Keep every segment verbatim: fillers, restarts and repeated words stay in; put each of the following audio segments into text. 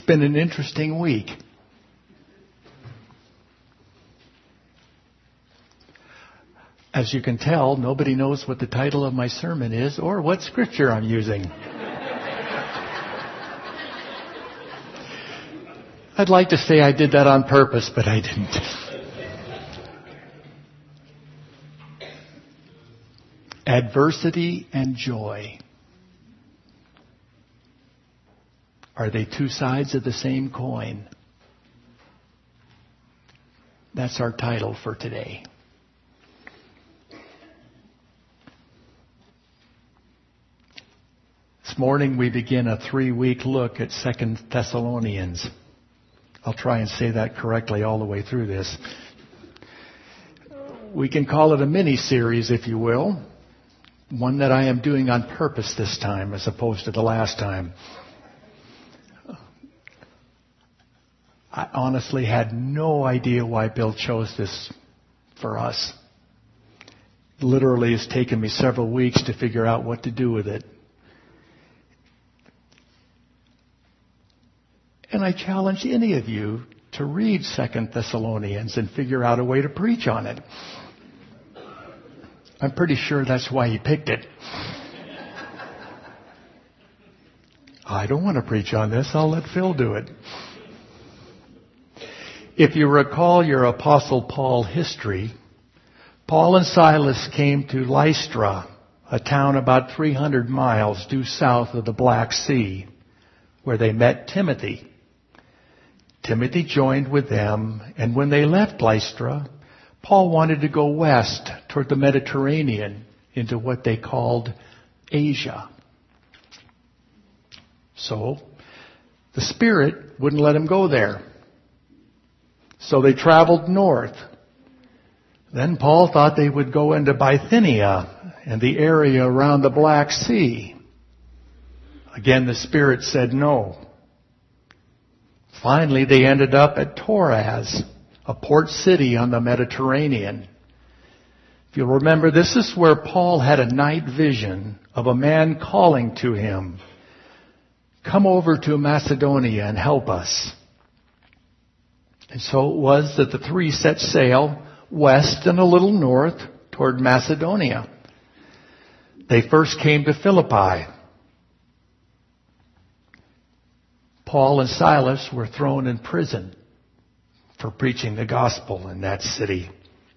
been an interesting week. As you can tell, nobody knows what the title of my sermon is or what scripture I'm using. I'd like to say I did that on purpose, but I didn't. Adversity and joy. Are they two sides of the same coin? That's our title for today. This morning we begin a three-week look at Second Thessalonians. I'll try and say that correctly all the way through this. We can call it a mini-series, if you will. One that I am doing on purpose this time as opposed to the last time. I honestly had no idea why Bill chose this for us. Literally, it's taken me several weeks to figure out what to do with it. And I challenge any of you to read Second Thessalonians and figure out a way to preach on it. I'm pretty sure that's why he picked it. I don't want to preach on this. I'll let Phil do it. If you recall your Apostle Paul history, Paul and Silas came to Lystra, a town about three hundred miles due south of the Black Sea, where they met Timothy. Timothy joined with them, and when they left Lystra, Paul wanted to go west toward the Mediterranean into what they called Asia. So, the Spirit wouldn't let him go there. So they traveled north. Then Paul thought they would go into Bithynia and the area around the Black Sea. Again, the Spirit said no. Finally, they ended up at Troas, a port city on the Mediterranean. If you'll remember, this is where Paul had a night vision of a man calling to him, "Come over to Macedonia and help us." And so it was that the three set sail west and a little north toward Macedonia. They first came to Philippi. Paul and Silas were thrown in prison for preaching the gospel in that city.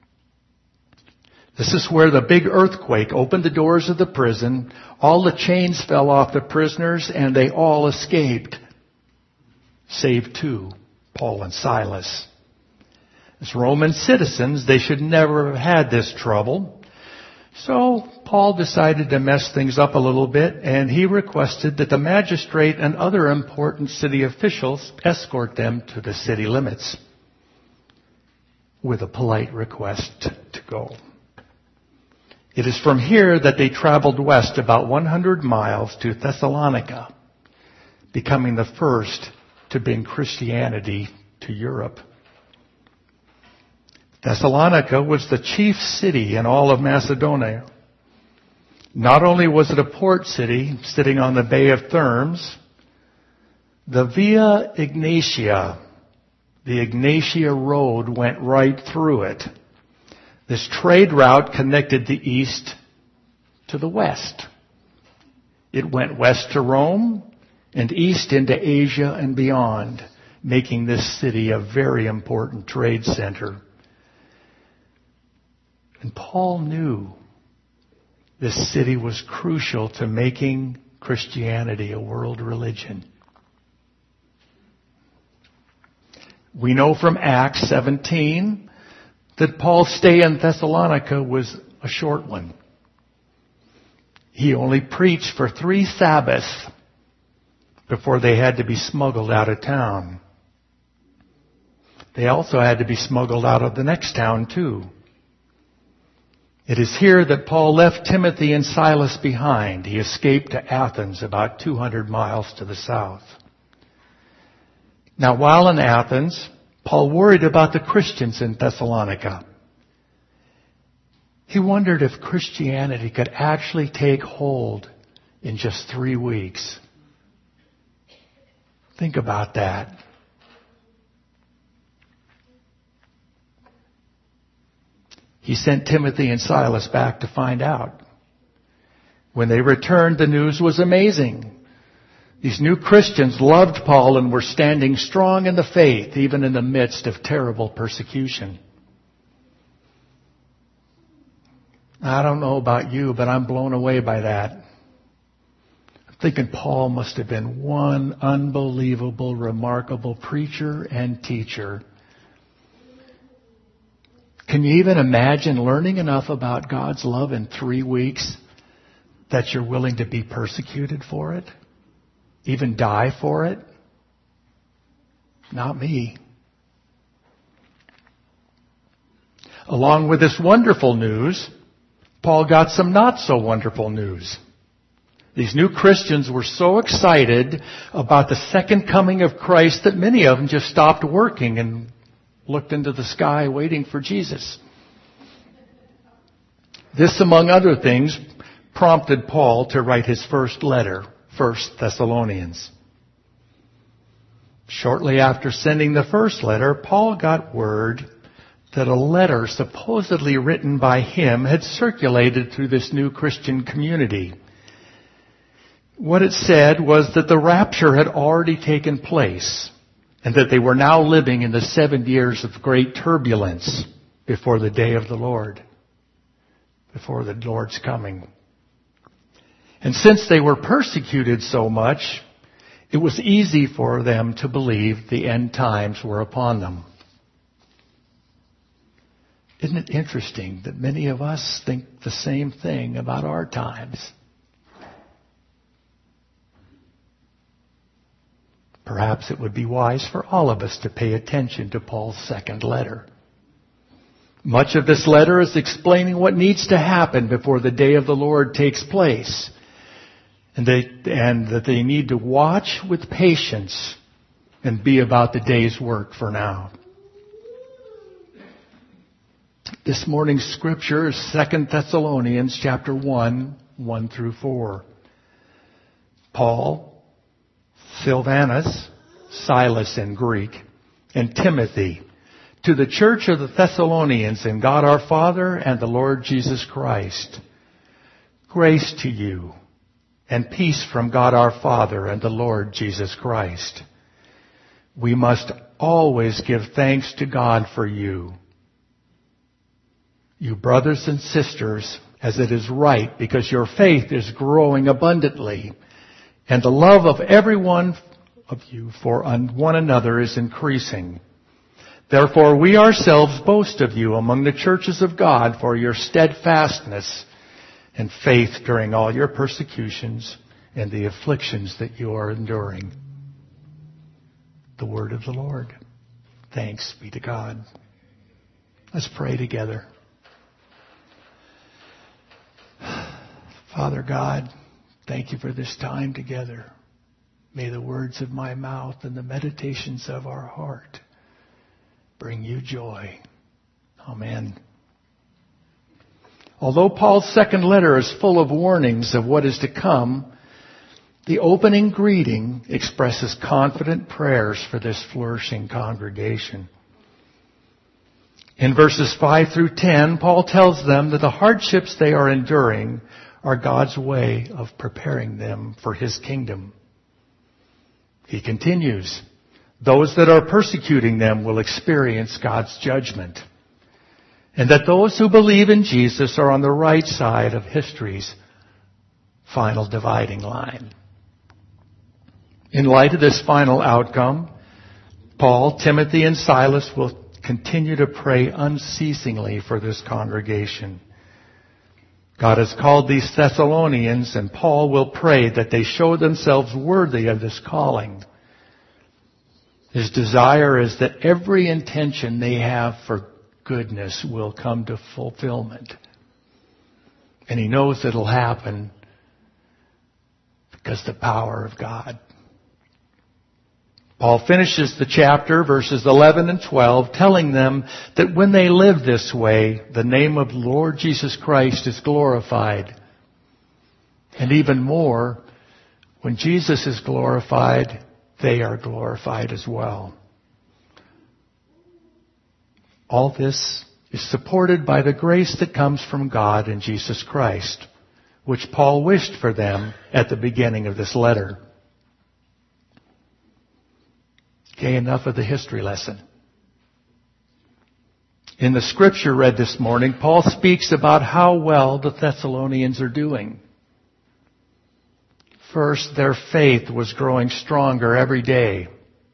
This is where the big earthquake opened the doors of the prison. All the chains fell off the prisoners and they all escaped, save two, Paul and Silas. As Roman citizens, they should never have had this trouble. So Paul decided to mess things up a little bit, and he requested that the magistrate and other important city officials escort them to the city limits with a polite request to go. It is from here that they traveled west about one hundred miles to Thessalonica, becoming the first to bring Christianity to Europe. Thessalonica was the chief city in all of Macedonia. Not only was it a port city sitting on the Bay of Thermes, the Via Egnatia, the Egnatia Road, went right through it. This trade route connected the east to the west. It went west to Rome and east into Asia and beyond, making this city a very important trade center. And Paul knew this city was crucial to making Christianity a world religion. We know from Acts seventeen that Paul's stay in Thessalonica was a short one. He only preached for three Sabbaths before they had to be smuggled out of town. They also had to be smuggled out of the next town too. It is here that Paul left Timothy and Silas behind. He escaped to Athens, about two hundred miles to the south. Now, while in Athens, Paul worried about the Christians in Thessalonica. He wondered if Christianity could actually take hold in just three weeks. Think about that. He sent Timothy and Silas back to find out. When they returned, the news was amazing. These new Christians loved Paul and were standing strong in the faith, even in the midst of terrible persecution. I don't know about you, but I'm blown away by that. I'm thinking Paul must have been one unbelievable, remarkable preacher and teacher. Can you even imagine learning enough about God's love in three weeks that you're willing to be persecuted for it? Even die for it? Not me. Along with this wonderful news, Paul got some not so wonderful news. These new Christians were so excited about the second coming of Christ that many of them just stopped working and looked into the sky waiting for Jesus. This, among other things, prompted Paul to write his first letter, First Thessalonians. Shortly after sending the first letter, Paul got word that a letter supposedly written by him had circulated through this new Christian community. What it said was that the rapture had already taken place and that they were now living in the seven years of great turbulence before the day of the Lord, before the Lord's coming. And since they were persecuted so much, it was easy for them to believe the end times were upon them. Isn't it interesting that many of us think the same thing about our times? Perhaps it would be wise for all of us to pay attention to Paul's second letter. Much of this letter is explaining what needs to happen before the day of the Lord takes place. And, they, and that they need to watch with patience and be about the day's work for now. This morning's scripture is Second Thessalonians chapter one, one through four. Paul, Silvanus, Silas in Greek, and Timothy, to the church of the Thessalonians in God our Father and the Lord Jesus Christ. Grace to you and peace from God our Father and the Lord Jesus Christ. We must always give thanks to God for you, you brothers and sisters, as it is right, because your faith is growing abundantly, and the love of every one of you for one another is increasing. Therefore, we ourselves boast of you among the churches of God for your steadfastness and faith during all your persecutions and the afflictions that you are enduring. The word of the Lord. Thanks be to God. Let's pray together. Father God, thank you for this time together. May the words of my mouth and the meditations of our heart bring you joy. Amen. Although Paul's second letter is full of warnings of what is to come, the opening greeting expresses confident prayers for this flourishing congregation. In verses five through ten, Paul tells them that the hardships they are enduring are God's way of preparing them for His kingdom. He continues, those that are persecuting them will experience God's judgment, and that those who believe in Jesus are on the right side of history's final dividing line. In light of this final outcome, Paul, Timothy, and Silas will continue to pray unceasingly for this congregation. God has called these Thessalonians, and Paul will pray that they show themselves worthy of this calling. His desire is that every intention they have for goodness will come to fulfillment. And he knows it'll happen because the power of God. Paul finishes the chapter, verses eleven and twelve, telling them that when they live this way, the name of the Lord Jesus Christ is glorified. And even more, when Jesus is glorified, they are glorified as well. All this is supported by the grace that comes from God in Jesus Christ, which Paul wished for them at the beginning of this letter. Okay, enough of the history lesson. In the scripture read this morning, Paul speaks about how well the Thessalonians are doing. First, their faith was growing stronger every day.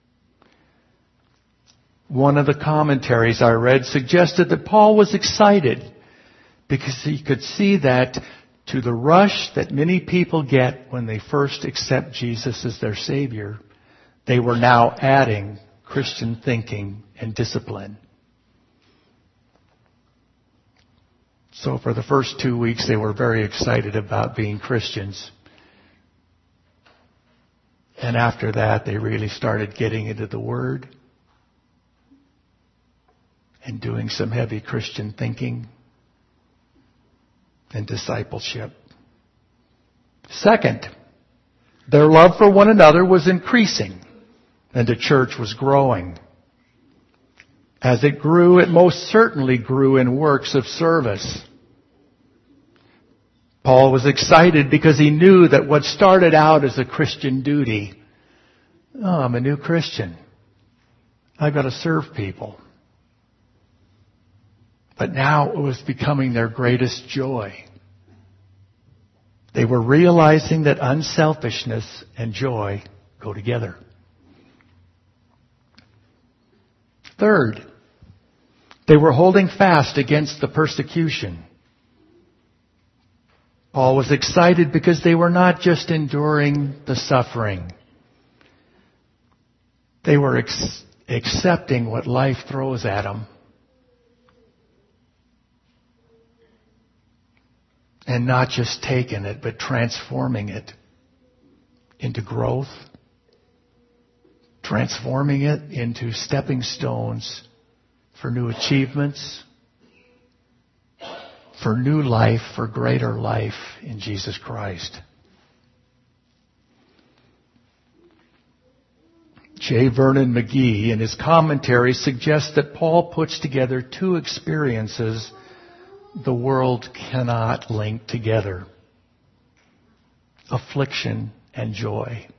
One of the commentaries I read suggested that Paul was excited because he could see that to the rush that many people get when they first accept Jesus as their Savior, they were now adding Christian thinking and discipline. So for the first two weeks, they were very excited about being Christians. And after that, they really started getting into the Word and doing some heavy Christian thinking and discipleship. Second, their love for one another was increasing, and the church was growing. As it grew, it most certainly grew in works of service. Paul was excited because he knew that what started out as a Christian duty, oh, I'm a new Christian. I've got to serve people. But now it was becoming their greatest joy. They were realizing that unselfishness and joy go together. Third, they were holding fast against the persecution. Paul was excited because they were not just enduring the suffering. They were ex- accepting what life throws at them. And not just taking it, but transforming it into growth. Transforming it into stepping stones for new achievements, for new life, for greater life in Jesus Christ. J. Vernon McGee, in his commentary, suggests that Paul puts together two experiences the world cannot link together: affliction and joy.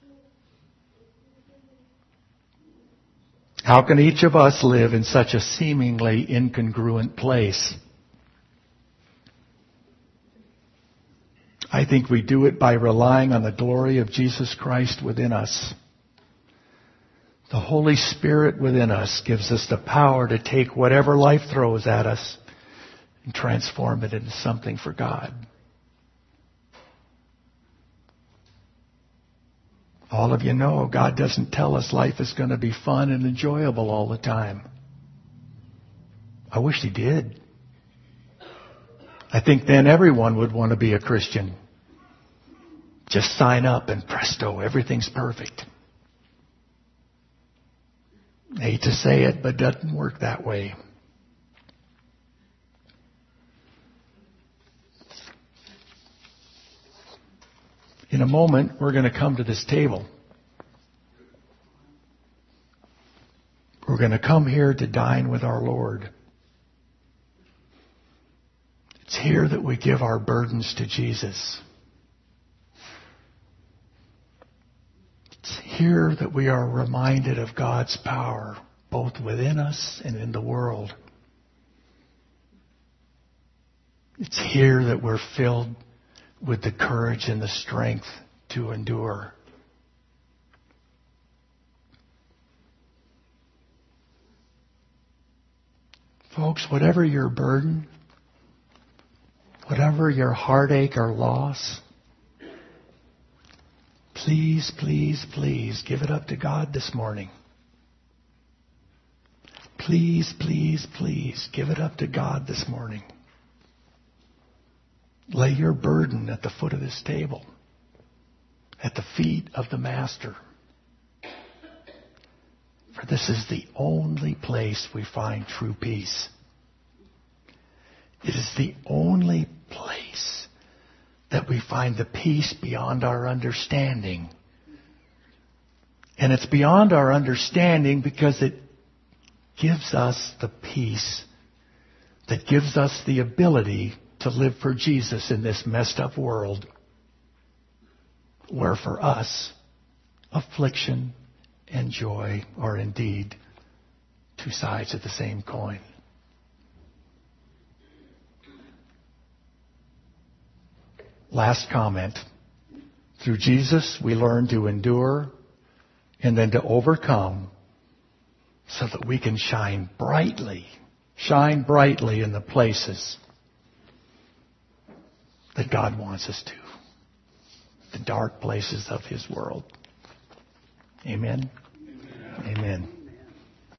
How can each of us live in such a seemingly incongruent place? I think we do it by relying on the glory of Jesus Christ within us. The Holy Spirit within us gives us the power to take whatever life throws at us and transform it into something for God. All of you know God doesn't tell us life is going to be fun and enjoyable all the time. I wish He did. I think then everyone would want to be a Christian. Just sign up and presto, everything's perfect. I hate to say it, but it doesn't work that way. In a moment, we're going to come to this table. We're going to come here to dine with our Lord. It's here that we give our burdens to Jesus. It's here that we are reminded of God's power, both within us and in the world. It's here that we're filled with the courage and the strength to endure. Folks, whatever your burden, whatever your heartache or loss, please, please, please give it up to God this morning. Please, please, please give it up to God this morning. Lay your burden at the foot of this table, at the feet of the Master. For this is the only place we find true peace. It is the only place that we find the peace beyond our understanding And it's beyond our understanding because it gives us the peace that gives us the ability to live for Jesus in this messed up world, where for us, affliction and joy are indeed two sides of the same coin. Last comment. Through Jesus, we learn to endure and then to overcome so that we can shine brightly, shine brightly in the places that God wants us to, the dark places of His world. Amen? Amen. Amen.